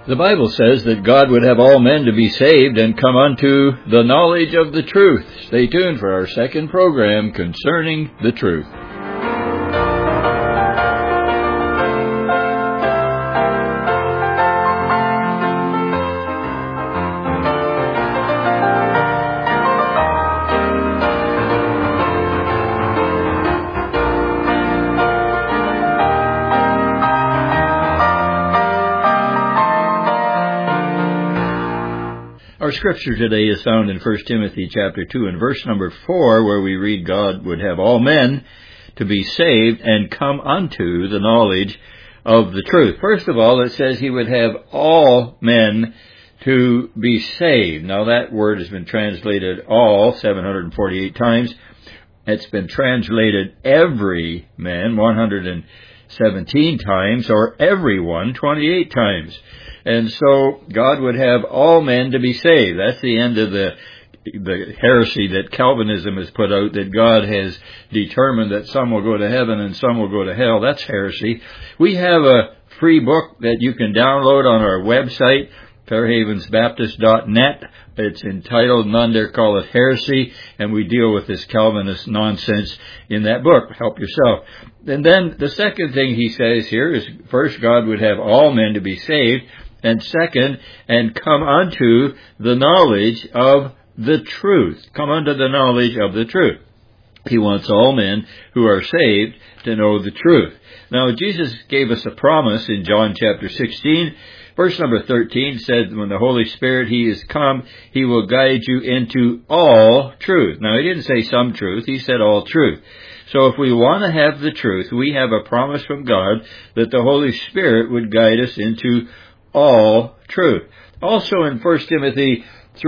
The Bible says that God would have all men to be saved and come unto the knowledge of the truth. Stay tuned for our second program concerning the truth. Our scripture today is found in 1 Timothy chapter 2 and verse number 4, where we read God would have all men to be saved and come unto the knowledge of the truth. First of all, it says He would have all men to be saved. Now that word has been translated all 748 times. It's been translated every man 117 times, or everyone 28 times. And so God would have all men to be saved. That's the end of the heresy that Calvinism has put out, that God has determined that some will go to heaven and some will go to hell. That's heresy. We have a free book that you can download on our website, fairhavensbaptist.net. It's entitled None Dare Call It Heresy, and we deal with this Calvinist nonsense in that book. Help yourself. And then the second thing he says here is, first, God would have all men to be saved, and second, and come unto the knowledge of the truth. Come unto the knowledge of the truth. He wants all men who are saved to know the truth. Now, Jesus gave us a promise in John chapter 16. Verse number 13 said, when the Holy Spirit, He is come, He will guide you into all truth. Now, He didn't say some truth. He said all truth. So if we want to have the truth, we have a promise from God that the Holy Spirit would guide us into all truth. Also in 1 Timothy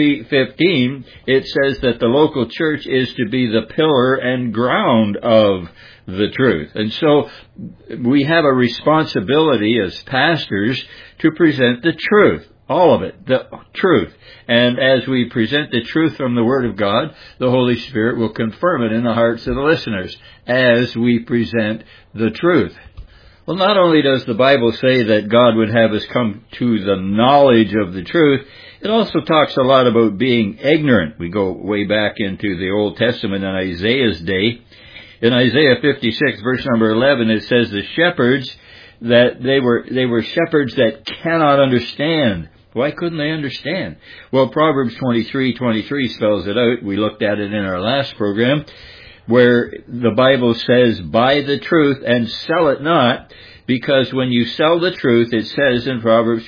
3:15, it says that the local church is to be the pillar and ground of the truth. And so we have a responsibility as pastors to present the truth. All of it, the truth. And as we present the truth from the Word of God, the Holy Spirit will confirm it in the hearts of the listeners as we present the truth. Well, not only does the Bible say that God would have us come to the knowledge of the truth, it also talks a lot about being ignorant. We go way back into the Old Testament in Isaiah's day. In Isaiah 56, verse number 11, it says the shepherds, that they were shepherds that cannot understand. Why couldn't they understand? Well, Proverbs 23:23 spells it out. We looked at it in our last program, where the Bible says, buy the truth and sell it not, because when you sell the truth, it says in Proverbs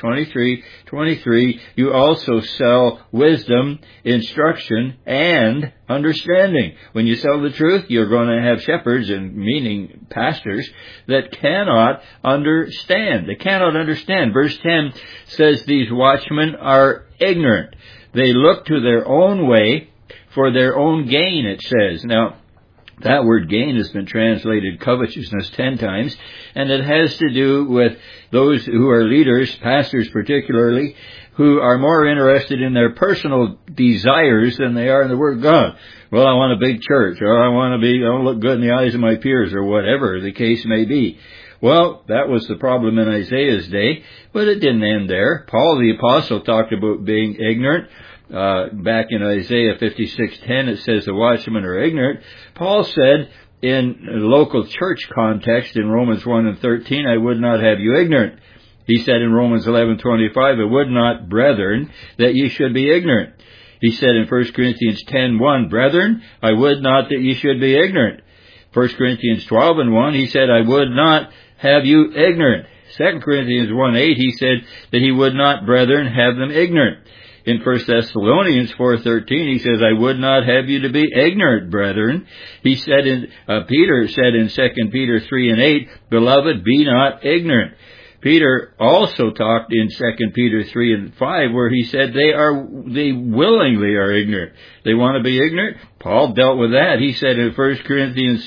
23:23, you also sell wisdom, instruction, and understanding. When you sell the truth, you're going to have shepherds, and meaning pastors, that cannot understand. They cannot understand. Verse 10 says these watchmen are ignorant. They look to their own way for their own gain, it says. Now, that word gain has been translated covetousness 10 times, and it has to do with those who are leaders, pastors particularly, who are more interested in their personal desires than they are in the Word of God. Well, I want a big church, or I want to look good in the eyes of my peers, or whatever the case may be. Well, that was the problem in Isaiah's day, but it didn't end there. Paul the Apostle talked about being ignorant. Back in Isaiah 56:10, it says the watchmen are ignorant. Paul said in a local church context in Romans 1:13, I would not have you ignorant. He said in Romans 11:25, I would not, brethren, that ye should be ignorant. He said in 1 Corinthians 10:1, brethren, I would not that ye should be ignorant. 1 Corinthians 12:1, he said, I would not have you ignorant. 2 Corinthians 1:8, he said that he would not, brethren, have them ignorant. In 1 Thessalonians 4:13, he says, I would not have you to be ignorant, brethren. He said Peter said in 2 Peter 3:8, beloved, be not ignorant. Peter also talked in 2 Peter 3:5, where he said they willingly are ignorant. They want to be ignorant. Paul dealt with that. He said in 1 Corinthians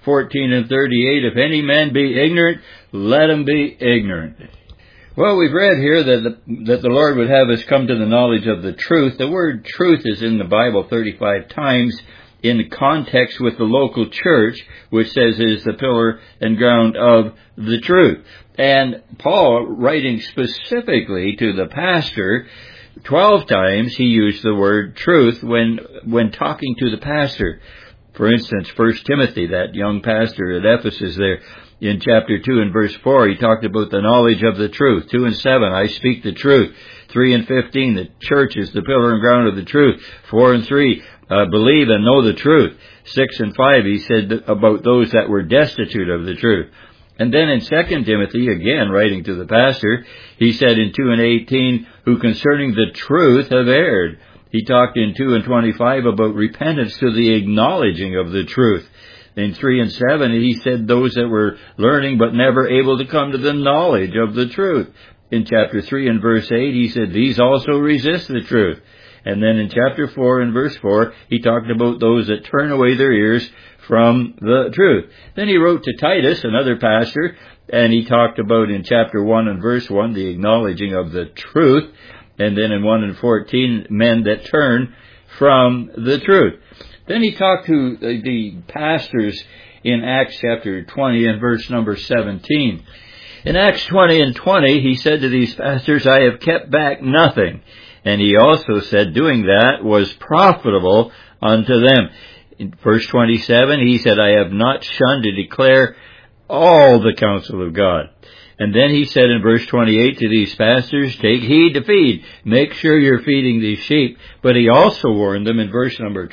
14:38, if any man be ignorant, let him be ignorant. Well, we've read here that the Lord would have us come to the knowledge of the truth. The word truth is in the Bible 35 times in context with the local church, which says it is the pillar and ground of the truth. And Paul, writing specifically to the pastor, 12 times he used the word truth when talking to the pastor. For instance, 1 Timothy, that young pastor at Ephesus there, in chapter 2 and verse 4, he talked about the knowledge of the truth. 2 and 7, I speak the truth. 3 and 15, the church is the pillar and ground of the truth. 4 and 3, believe and know the truth. 6 and 5, he said about those that were destitute of the truth. And then in 2 Timothy, again writing to the pastor, he said in 2 and 18, who concerning the truth have erred. He talked in 2 and 25 about repentance to the acknowledging of the truth. In 3 and 7, he said those that were learning but never able to come to the knowledge of the truth. In chapter 3 and verse 8, he said these also resist the truth. And then in chapter 4 and verse 4, he talked about those that turn away their ears from the truth. Then he wrote to Titus, another pastor, and he talked about in chapter 1 and verse 1, the acknowledging of the truth. And then in 1 and 14, men that turn from the truth. Then he talked to the pastors in Acts chapter 20 and verse number 17. In Acts 20 and 20, he said to these pastors, I have kept back nothing. And he also said doing that was profitable unto them. In verse 27, he said, I have not shunned to declare all the counsel of God. And then he said in verse 28 to these pastors, take heed to feed. Make sure you're feeding these sheep. But he also warned them in verse number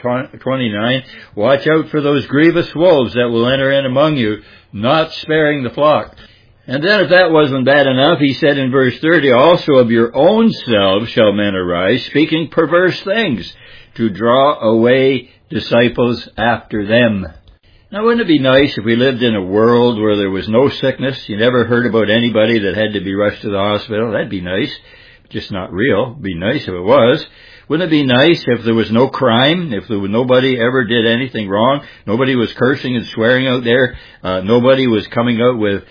29, watch out for those grievous wolves that will enter in among you, not sparing the flock. And then if that wasn't bad enough, he said in verse 30, also of your own selves shall men arise, speaking perverse things, to draw away disciples after them. Now, wouldn't it be nice if we lived in a world where there was no sickness? You never heard about anybody that had to be rushed to the hospital. That'd be nice. Just not real. It'd be nice if it was. Wouldn't it be nice if there was no crime? If nobody ever did anything wrong? Nobody was cursing and swearing out there? Nobody was coming out with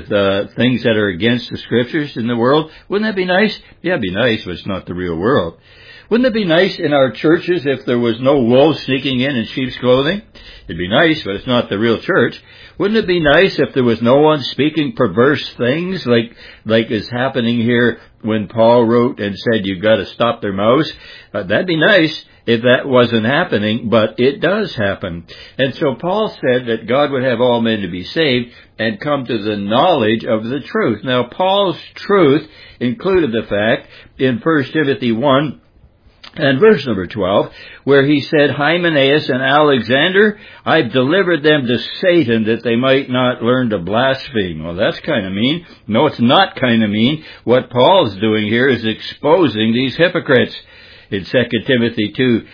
things that are against the scriptures in the world? Wouldn't that be nice? Yeah, it'd be nice, but it's not the real world. Wouldn't it be nice in our churches if there was no wolves sneaking in sheep's clothing? It'd be nice, but it's not the real church. Wouldn't it be nice if there was no one speaking perverse things like is happening here when Paul wrote and said you've got to stop their mouths? That'd be nice if that wasn't happening, but it does happen. And so Paul said that God would have all men to be saved and come to the knowledge of the truth. Now, Paul's truth included the fact in 1 Timothy 1, and verse number 12, where he said, Hymenaeus and Alexander, I've delivered them to Satan that they might not learn to blaspheme. Well, that's kind of mean. No, it's not kind of mean. What Paul's doing here is exposing these hypocrites. In 2 Timothy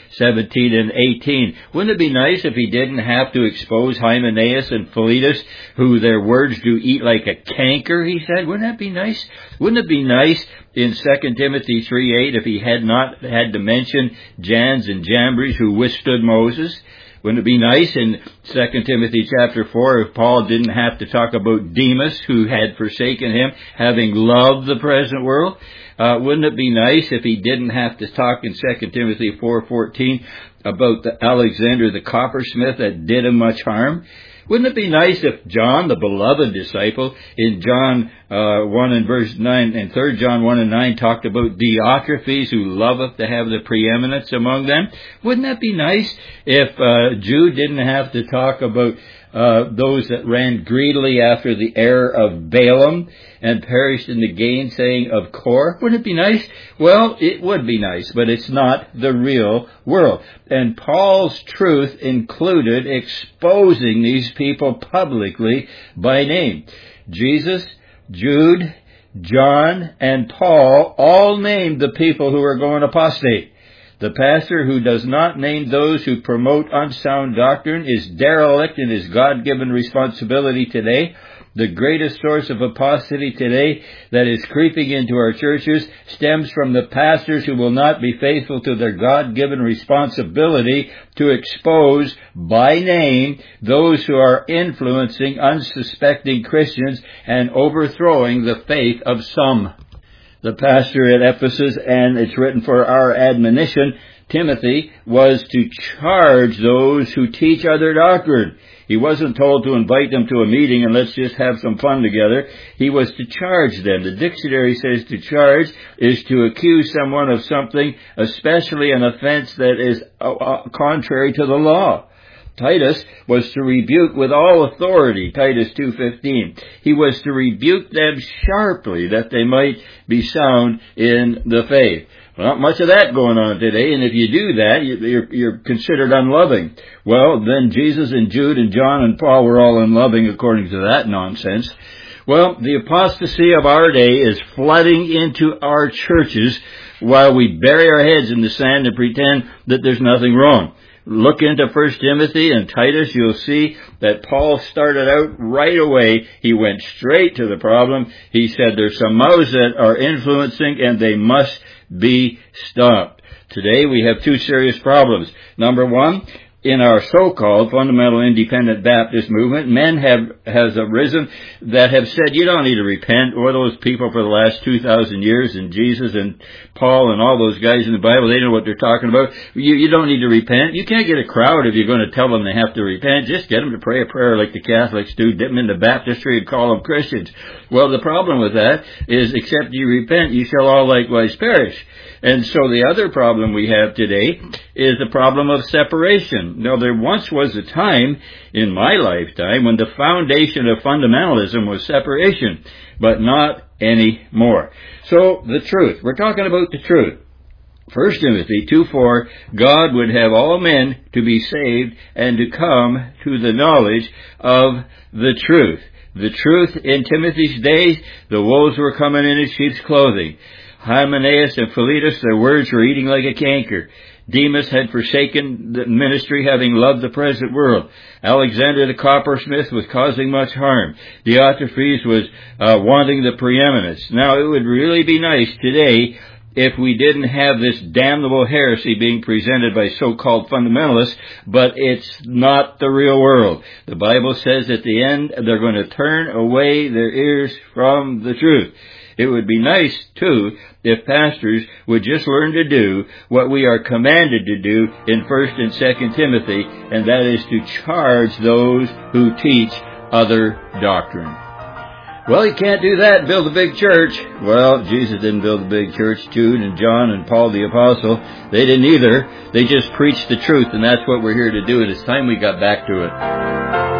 2:17 and 18. Wouldn't it be nice if he didn't have to expose Hymenaeus and Philetus, who their words do eat like a canker, he said? Wouldn't that be nice? Wouldn't it be nice in 2 Timothy 3:8 if he had not had to mention Jannes and Jambres who withstood Moses? Wouldn't it be nice in 2 Timothy chapter 4 if Paul didn't have to talk about Demas, who had forsaken him, having loved the present world? Wouldn't it be nice if he didn't have to talk in 2 Timothy 4:14 about Alexander the coppersmith that did him much harm? Wouldn't it be nice if John, the beloved disciple, in John 1 and verse 9 and 3 John 1 and 9 talked about Diotrephes, who loveth to have the preeminence among them? Wouldn't that be nice if Jude didn't have to talk about those that ran greedily after the error of Balaam and perished in the gainsaying of Korah? Wouldn't it be nice? Well, it would be nice, but it's not the real world. And Paul's truth included exposing these people publicly by name. Jesus, Jude, John, and Paul all named the people who are going apostate. The pastor who does not name those who promote unsound doctrine is derelict in his God-given responsibility today. The greatest source of apostasy today that is creeping into our churches stems from the pastors who will not be faithful to their God-given responsibility to expose by name those who are influencing unsuspecting Christians and overthrowing the faith of some. The pastor at Ephesus, and it's written for our admonition, Timothy was to charge those who teach other doctrine. He wasn't told to invite them to a meeting and let's just have some fun together. He was to charge them. The dictionary says to charge is to accuse someone of something, especially an offense that is contrary to the law. Titus was to rebuke with all authority, Titus 2:15. He was to rebuke them sharply that they might be sound in the faith. Not much of that going on today, and if you do that, you're considered unloving. Well, then Jesus and Jude and John and Paul were all unloving according to that nonsense. Well, the apostasy of our day is flooding into our churches while we bury our heads in the sand and pretend that there's nothing wrong. Look into 1 Timothy and Titus, you'll see that Paul started out right away. He went straight to the problem. He said there's some mouths that are influencing and they must be stopped. Today we have two serious problems. Number one, in our so-called fundamental independent Baptist movement, men has arisen that have said, you don't need to repent. Or those people for the last 2,000 years, and Jesus and Paul and all those guys in the Bible, they know what they're talking about. You don't need to repent. You can't get a crowd if you're going to tell them they have to repent. Just get them to pray a prayer like the Catholics do, dip them into baptistry and call them Christians. Well, the problem with that is, except you repent, you shall all likewise perish. And so the other problem we have today is the problem of separation. Now, there once was a time in my lifetime when the foundation of fundamentalism was separation, but not anymore. So, the truth. We're talking about the truth. 1 Timothy 2:4, God would have all men to be saved and to come to the knowledge of the truth. The truth in Timothy's days, the wolves were coming in sheep's clothing. Hymenaeus and Philetus, their words were eating like a canker. Demas had forsaken the ministry, having loved the present world. Alexander the coppersmith was causing much harm. Diotrephes was wanting the preeminence. Now, it would really be nice today if we didn't have this damnable heresy being presented by so-called fundamentalists, but it's not the real world. The Bible says at the end they're going to turn away their ears from the truth. It would be nice, too, if pastors would just learn to do what we are commanded to do in 1 and 2 Timothy, and that is to charge those who teach other doctrine. Well, you can't do that and build a big church. Well, Jesus didn't build a big church. Jude and John and Paul the Apostle, they didn't either. They just preached the truth, and that's what we're here to do, and it's time we got back to it.